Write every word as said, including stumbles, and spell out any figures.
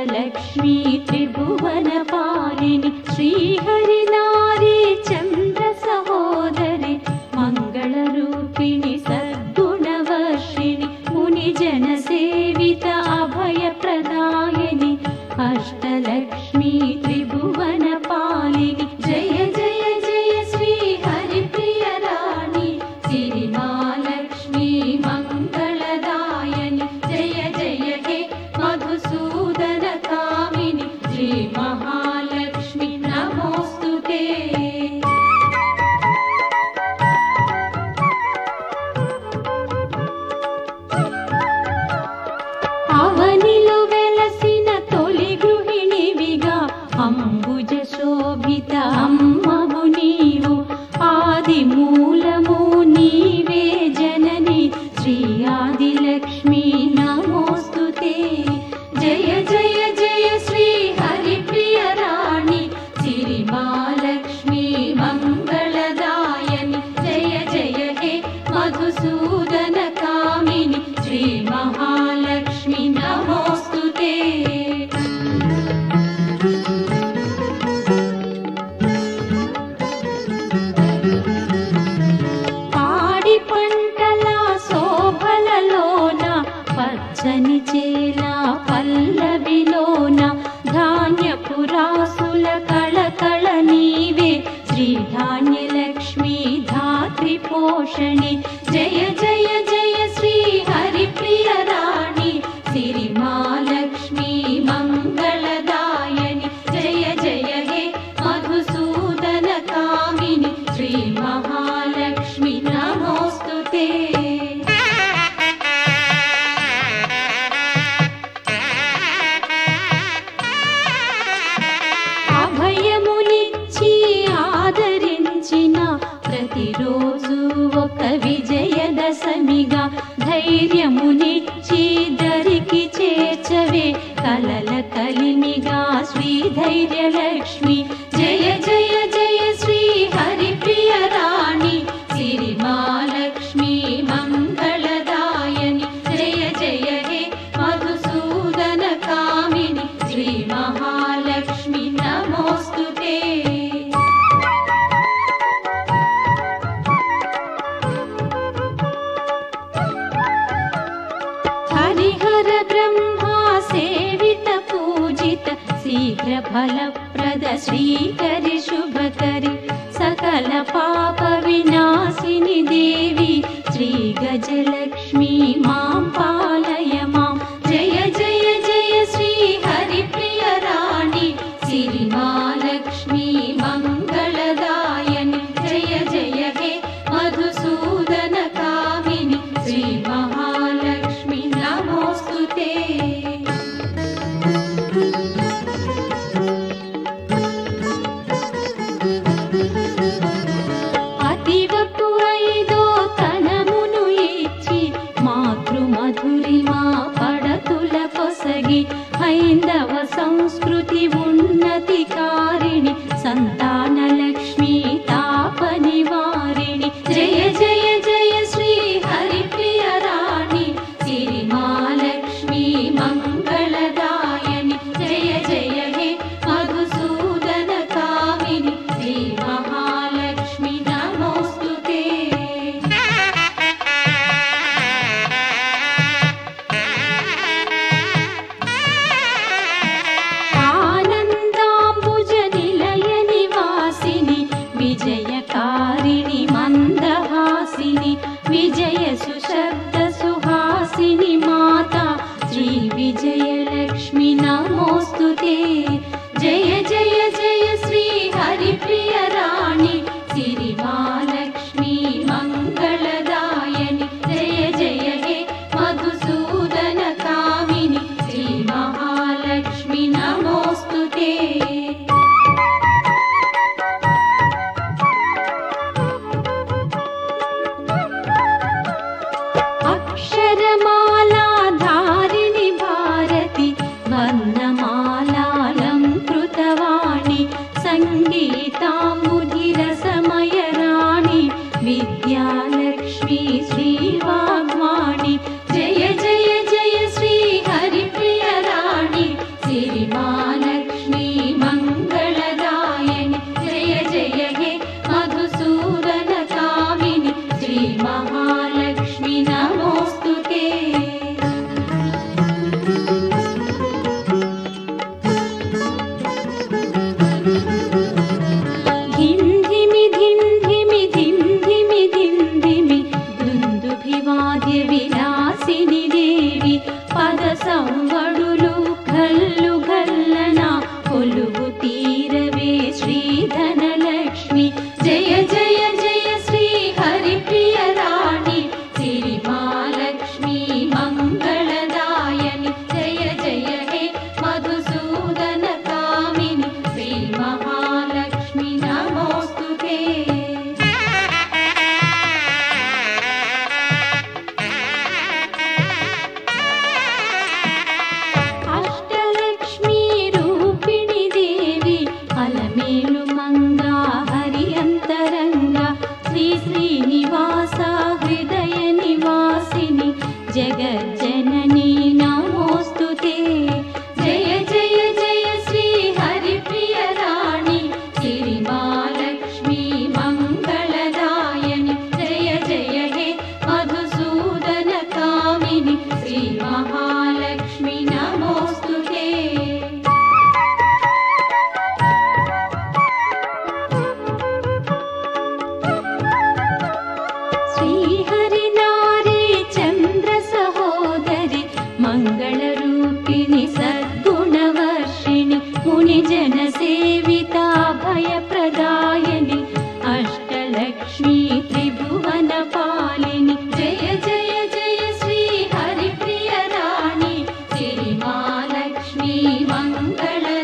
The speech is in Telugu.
अष्टलक्ष्मी त्रिभुवनपालिनि श्रीहरिनारी चन्द्र सहोदरि मङ्गलरूपिणि सद्गुणवर्षिणि मुनिजनसेवित अभयप्रदायिनि अष्टलक्ष्मी त्रिभुवनपालिनि जय जय जय श्री हरिप्रिय राणि सिरिमालक्ष्मी मङ्गलदायिनि जय जय हे मधुसूदन कामिनि श्री महालक्ष्मी नमोस्तुते। అవనిలో వెలసిన తొలి గృహిణివిగా అంబుజ శోభిత అమ్మవు నీవు ఆది మూలము నీవే జనని శ్రీ ఆదిలక్ష్మి నమోస్తుతే। జయ జయ జయ శ్రీ హరిప్రియ రాణి సిరిమాలక్ష్మి మంగళదాయని జయ జయ హే మధుసూదన కామిని శ్రీ మహాలక్ష్మి నమోస్తుతే। పాడి పంటల శోభలలోన పచ్చని చేల పల్లవిలోన ధాన్యపు రాసుల కళకళ నీవే శ్రీ ధాన్యలక్ష్మి ధాత్రి పోషణి జయ జయ జయ శ్రీ హరిప్రియ రాణి సిరిమాలక్ష్మి మంగళదాయని జయ జయ హే మధుసూదన కామిని శ్రీ మహాలక్ష్మి నమోస్తుతే। అభయమునిచ్చి ఆదరించిన ప్రతిరోజు ఒక విజయదశమిగా ధైర్యమునిచ్చి దరికి చేర్చవే కలల కలిమిగా శ్రీ ధైర్యలక్ష్మి జయ జయ జయ శ్రీ హరిప్రియ రాణి సిరిమాలక్ష్మి మంగళదాయని జయ జయ హే మధుసూదన కామిని శ్రీ మహాలక్ష్మి నమోస్తుతే। హరిహర బ్రహ్మా సేవిత పూజిత శీఘ్ర ఫలప్రద శ్రీకరి శుభకరి సకల పాప వినాశిని దేవి శ్రీ గజలక్ష్మి మాం పాలయ మాం జయ జయ జయ శ్రీ హరిప్రియ రాణి సిరిమాలక్ష్మి మంగళదాయని జయ జయ హే మధుసూదన కామిని శ్రీ మహాలక్ష్మి నమోస్తుతే। అతివకు ఐదో తనమును ఇచ్చి మాతృమధురిమా పడతుల పొసగి హైందవ సంస్కృతి ఉన్నతి కారిణి సంతానలక్ష్మి తాప నివారిణి జయ జయ జయ శ్రీ హరిప్రియ రాణి సిరిమాలక్ష్మి మంగళదాయని జయ జయ హే మధుసూదన కామిని శ్రీ మహాలక్ష్మి నమోస్తుతే। ఆనందాంబుజ నిలయ నివాసిని విజయకారిణి మందహాసిని విజయ సుశబ్ద సుహాసిని మాతా శ్రీ విజయలక్ష్మి నమోస్తుతే। జయ జయ జయ శ్రీ హరిప్రియ రాణి సిరిమాలక్ష్మి మంగళదాయని జయ జయ హే మధుసూదన కామిని శ్రీ మహాలక్ష్మి నమోస్తుతే। అక్షరమాలా ధారిణి భారతి వర్ణమాలాలంకృతవాణి సంగీతాంబుధి రసమయ రాణి విద్యాలక్ష్మి శ్రీవాగ్వాణి జయ జయ జయ శ్రీ హరిప్రియ రాణి సిరి గల్లు గల్లన కొలువు తీరవే శ్రీ ధనలక్ష్మి జయ జయ జయ శ్రీ హరిప్రియ రాణి సిరి మహాలక్ష్మి మంగళదాయని జయ జయ హే మధుసూదన కామిని శ్రీ మహాలక్ష్మి నమోస్తుతే అలమేలు మంగా హరి అంతరంగా శ్రీ శ్రీనివాస హృదయ నివాసిని జగజ్జనని నమోస్తుతే జయ జయ జయ శ్రీ హరిప్రియ రాణి సిరి మహాలక్ష్మి మంగళదాయని జయ జయ హే మధుసూదన కామిని శ్రీ మహాలక్ష్మి నమోస్తుతే మంగళరూపిణి సద్గుణవర్షిణి మునిజన సేవితా భయప్రదాయని అష్టలక్ష్మి త్రిభువన పాలిని జయ జయ జయ శ్రీ హరిప్రియ రాణి సిరి మహాలక్ష్మి మంగళ